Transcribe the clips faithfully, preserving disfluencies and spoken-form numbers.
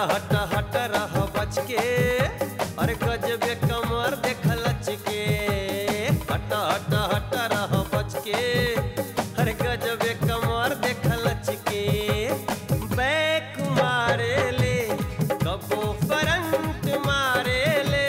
हट हट रह बच के, अरे गजबे कमर देख लच के। हट हट हट रह बच के, अरे गजबे कमर देख लच के। बैक मारे ले कबो फ्रंट मारे ले,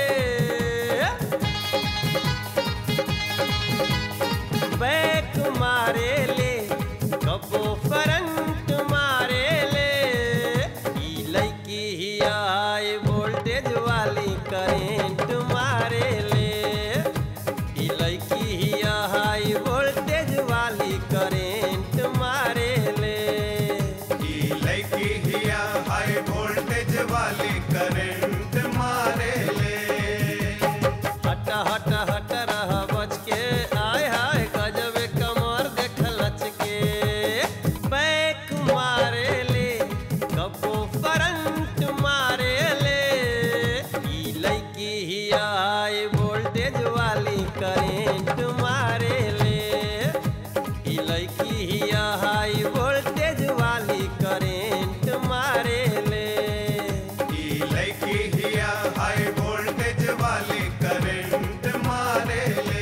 बैक मारे ले कबो फ्रंट मारे ले। ई लड़की ही हाई वोल्टेज वाली करेंट मारे ले, ई लड़की ही हाई वोल्टेज वाली करेंट मारे ले। ई लड़की ही हाई वोल्टेज वाली करेंट मारे ले। हट हट हट रह बच के, आय हाय गजबे कमर देख लच के। बैक मारे ले कबो फ्रंट मारे ले, ई लड़की ही हाई वोल्टेज वाली करेंट मारे ले, ई लड़की ही हाई वोल्टेज वाली करेंट मारे ले। ई लड़की ही हाई वोल्टेज वाली करेंट मारे ले।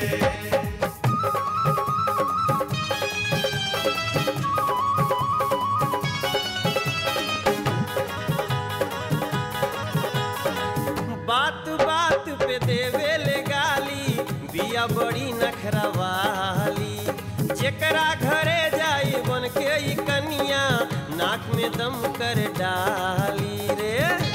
बात बात पे देवे ले गाली, बिया बड़ी नखरा वाली। जेकरा घरे जाई बन के ई कनिया, नाक में दम कर डाली रे।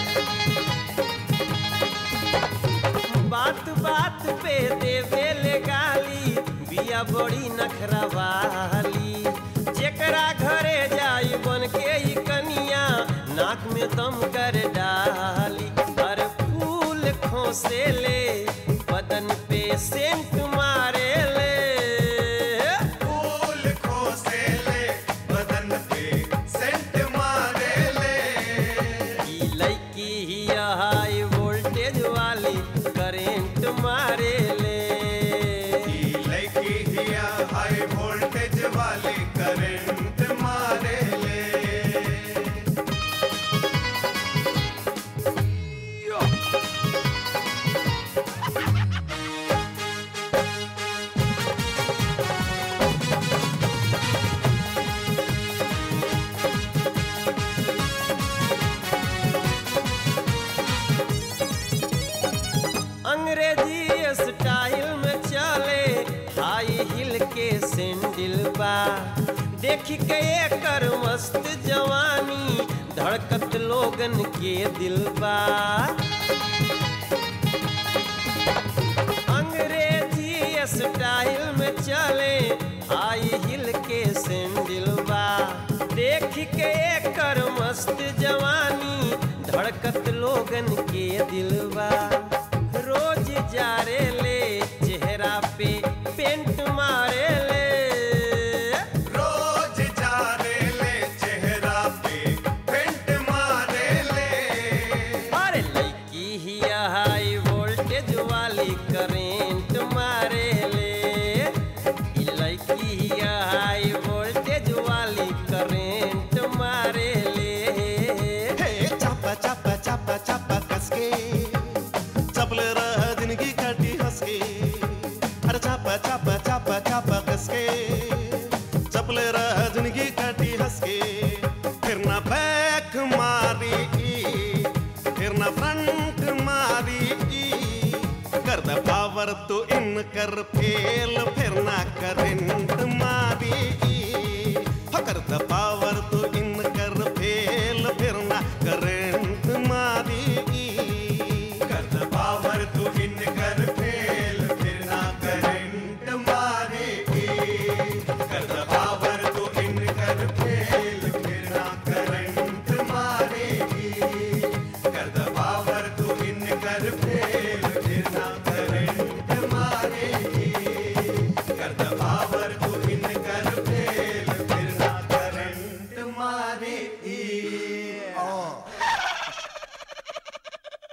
बात बात पे देवे ले गाली, बिया बड़ी नखरा वाली। जेकरा घरे जाई बन के ई कनिया, नाक में दम कर डाली। हर फूल खोसे ले बदन पे सेंट मारे ले, फूल खोसे ले बदन पे सेंट मारे ले। ई लड़की ही हाई वोल्टेज वाली करेंट मारे ले। ई लड़की ही हाई वोल्टेज वाली करेंट मारे ले। अंग्रेजी स्टाइल में चले हाई हिल के सैंडल बा। देख के एकर मस्त जवानी, धड़कत लोगन के दिल बा। अंग्रेजी स्टाइल में चले हाई हिल के सैंडल बा। देख के एकर मस्त जवानी, धड़कत लोगन के दिल बा। रोज जारे ले चेहरा पे पेंट मारे ले, रोज जारे ले चेहरा पे पेंट मारे ले। अरे लड़की ही हाई वोल्टेज वाली करेंट मारे ले, ई लड़की ही हाई वोल्टेज वाली करेंट मारे ले। हे चापा चापा चापा चापा कसके, चपले रह जिंदगी काटी हंसके। अरे चापा चापा चापा चापा कसके, चपले रह जिंदगी काटी हंसके। फिर ना बैक मारी, फिर ना फ्रंट मारी। कर द पावर तो इन कर फेल, फिर ना करेंट मारी। कर द पावर तो इन कर फेल, फिर ना करेंट मारी। कर द पावर तू इन कर फेल, फिर ना करेंट मारेगी। कर द पावर तू इन कर फेल, फिर ना करंट मारेगी। कर द पावर तू इन कर फेल, फिर ना